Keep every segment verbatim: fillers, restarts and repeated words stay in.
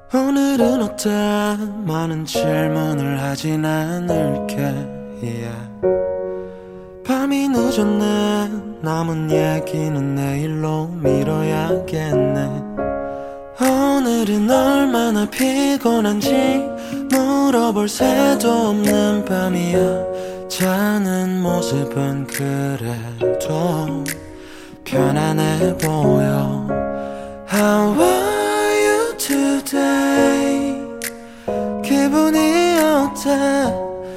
오늘은 어때? 많은 질문을 하진 않을게. yeah. 밤이 늦었네. 남은 얘기는 내일로 미뤄야겠네. 오늘은 얼마나 피곤한지 물어볼 새도 없는 밤이야. 자는 모습은 그래도 편안해 보여. How are you today? 기분이 어때?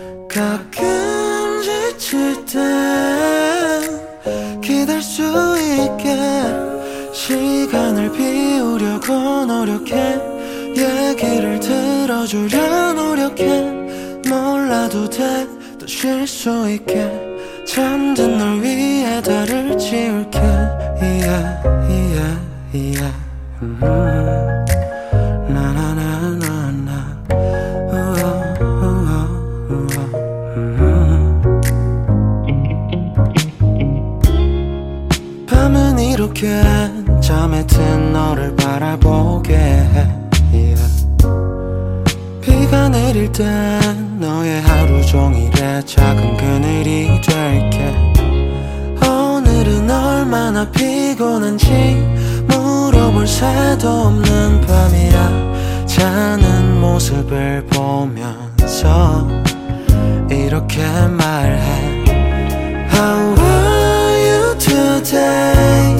가끔 지칠 땐 기댈 수 있게 시간을 비우려고 노력해. 얘기를 들어주려 노력해. 몰라도 돼. 또 쉴 수 있게 잠든 널 위해 달을 지울게. yeah, yeah, yeah. mm-hmm. 나나나나나 우어, 우어, 우어. mm-hmm. 밤은 이렇게 잠에 든 너를 바라보게 해. yeah. 비가 내릴 땐 너의 하루 종일의 작은 그늘이 될게. 오늘은 얼마나 피곤한지 물어볼 새도 없는 밤이야. 자는 모습을 보면서 이렇게 말해. How are you today?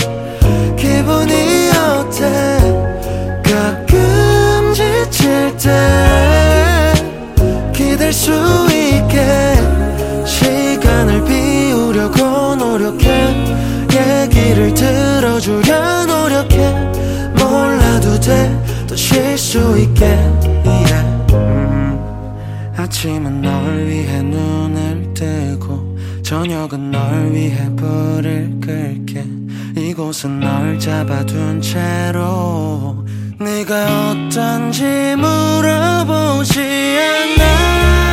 기분이 어때? 가끔 지칠 때 기댈 수 있게 시간을 비우려고 노력해. 얘기를 들어주려 노력해. 몰라도 돼. 또 쉴 수 있게. yeah. mm. 아침은 널 위해 눈을 뜨고 저녁은 널 위해 불을 끌게. 이곳은 널 잡아둔 채로 네가 어떤지 물어보지 않아.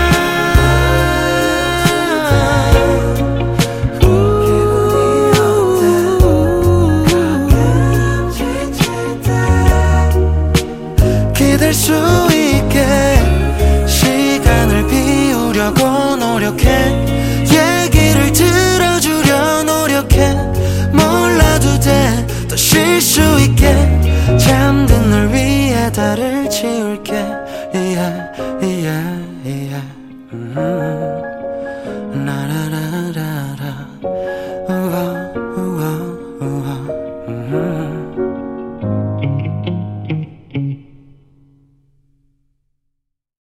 기댈 수 있게 시간을 비우려고 노력해. 얘기를 들어주려 노력해. 몰라도 돼. 또 쉴 수 있게 잠든 널 위해 달을 지울게. yeah, yeah, yeah. mm-hmm.